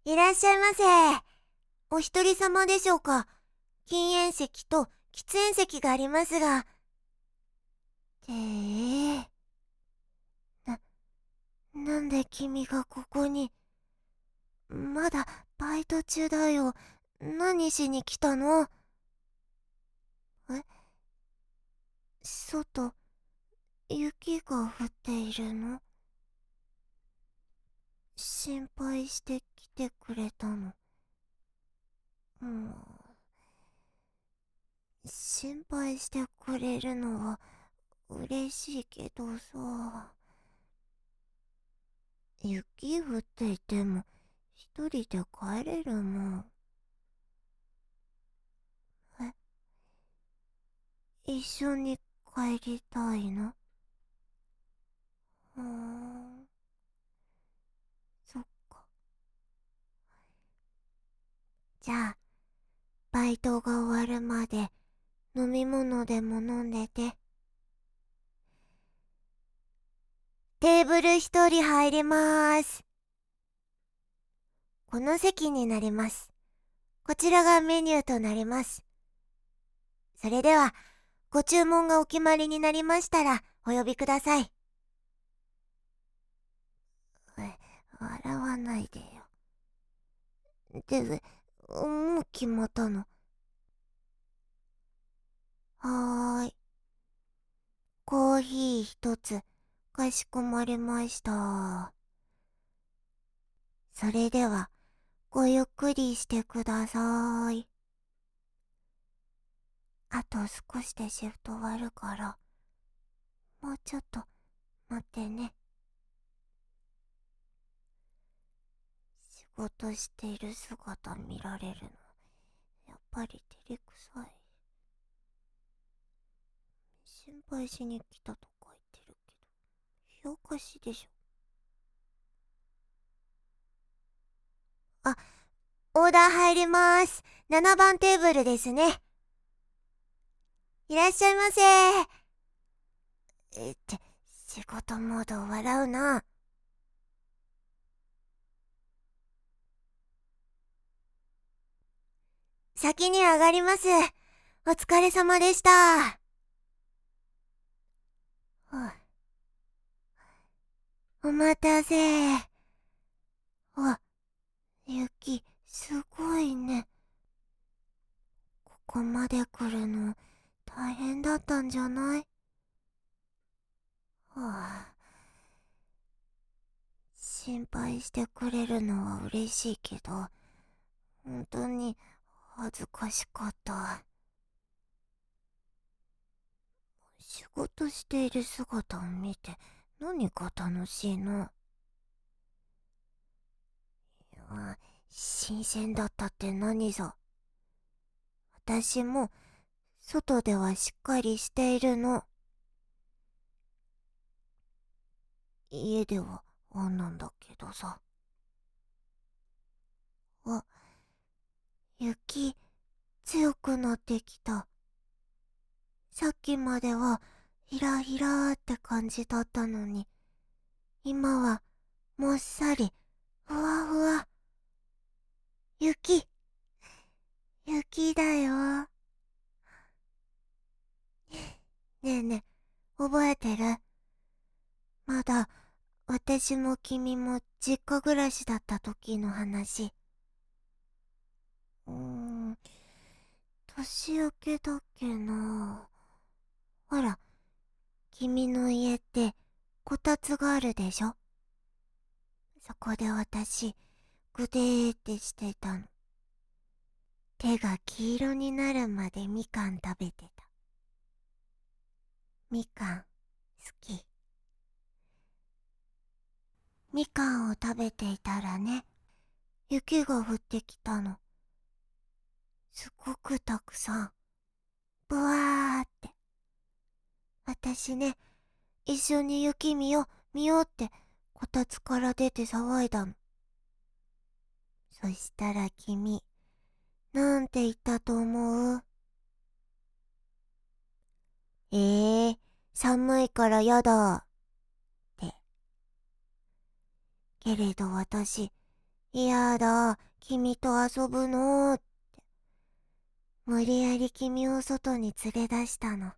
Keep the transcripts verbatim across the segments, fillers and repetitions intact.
いらっしゃいませ。お一人様でしょうか。禁煙席と喫煙席がありますが。てえ。な、なんで君がここに。まだバイト中だよ。何しに来たの？え？外、雪が降っているの？心配して来てくれたの？うん。心配してくれるのは嬉しいけどさ。雪降っていても一人で帰れるもん。え？一緒に帰りたいの？うーん。そっか。じゃあ、バイトが終わるまで飲み物でも飲んでて。テーブル一人入りまーす。この席になります。こちらがメニューとなります。それでは、ご注文がお決まりになりましたらお呼びください。え、笑わないでよ。で、もう決まったの？はーい。コーヒー一つ、かしこまりました。それでは、ごゆっくりしてください。あと少しでシフト終わるから、もうちょっと待ってね。仕事している姿見られるの、やっぱり照れくさい。心配しに来たとか言ってるけど、おかしいでしょ。あ、オーダー入りまーす。ななばんテーブルですね。いらっしゃいませ。えって、仕事モード笑うな。先に上がります。お疲れ様でした。はあ、お待たせ。あ、雪、すごいね。ここまで来るの、大変だったんじゃない？はあ、心配してくれるのは嬉しいけど、本当に恥ずかしかった。仕事している姿を見て何が楽しいの？いや、新鮮だったって何ぞ。私も外ではしっかりしているの。家ではあんなんだけどさ。あ、雪強くなってきた。さっきまではひらひらーって感じだったのに、今はもっさりふわふわ。雪、雪だよ。ねえねえ、覚えてる？まだ私も君も実家暮らしだった時の話。うーん、年明けだっけな。ほら、君の家ってこたつがあるでしょ？そこで私、ぐでーってしてたの。手が黄色になるまでみかん食べてた。みかん、好き。みかんを食べていたらね、雪が降ってきたの。すごくたくさん。ぶわーって。私ね、一緒に雪見よう、見ようって、こたつから出て騒いだの。そしたら君、なんて言ったと思う？えー、寒いからやだ。って。けれど私、 嫌だ、君と遊ぶのって、無理やり君を外に連れ出したの。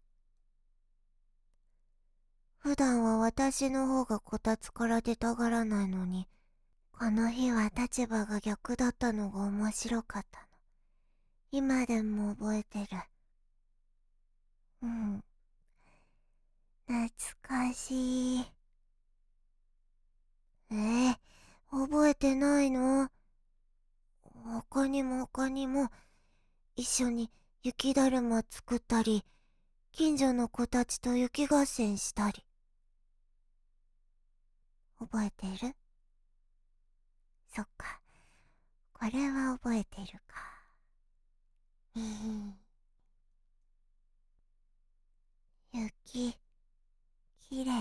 普段は私の方がこたつから出たがらないのに、この日は立場が逆だったのが面白かったの。今でも覚えてる。うん。懐かしい。えー、覚えてないの？他にも他にも、一緒に雪だるま作ったり、近所の子たちと雪合戦したり。覚えてる？そっか。これは覚えてるか。雪、きれい。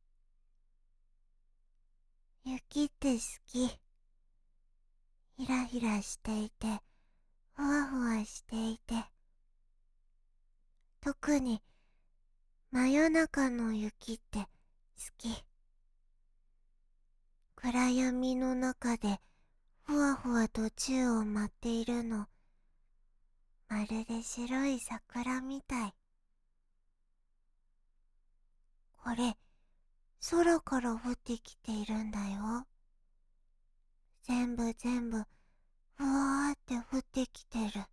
雪って好き。ひらひらしていて、ふわふわしていて。特に、真夜中の雪って好き。暗闇の中で、ふわふわと宙を舞っているの。まるで白い桜みたい。これ、空から降ってきているんだよ。全部全部、ふわーって降ってきてる。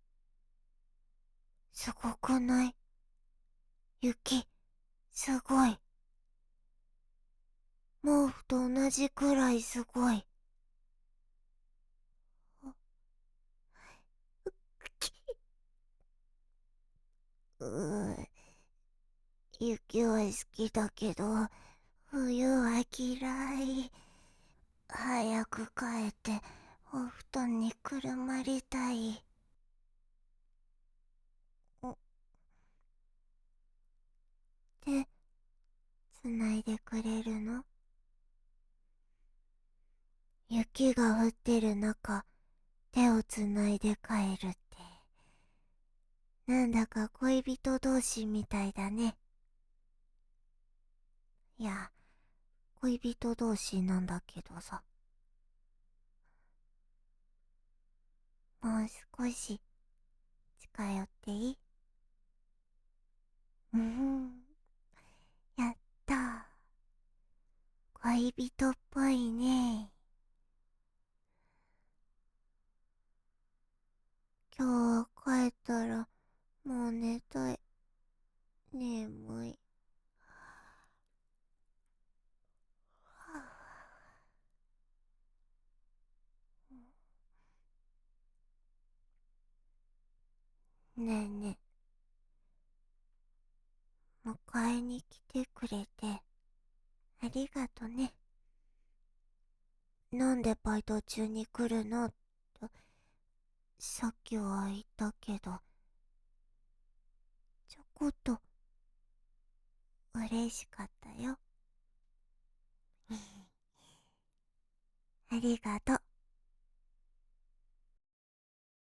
すごくない？雪、すごい。毛布と同じくらいすごい。うー、雪は好きだけど、冬は嫌い。早く帰ってお布団にくるまりたい。手、つないでくれるの？雪が降ってる中、手をつないで帰るって。なんだか恋人同士みたいだね。いや、恋人同士なんだけどさ。もう少し近寄っていい？うん、やったー。恋人っぽいね。今日は帰ったらもう寝たい。眠い。はあ、ねえねえ、迎えに来てくれてありがとね。なんでバイト中に来るのとさっきは言ったけど、ちょこっと嬉しかったよ。ありがとう。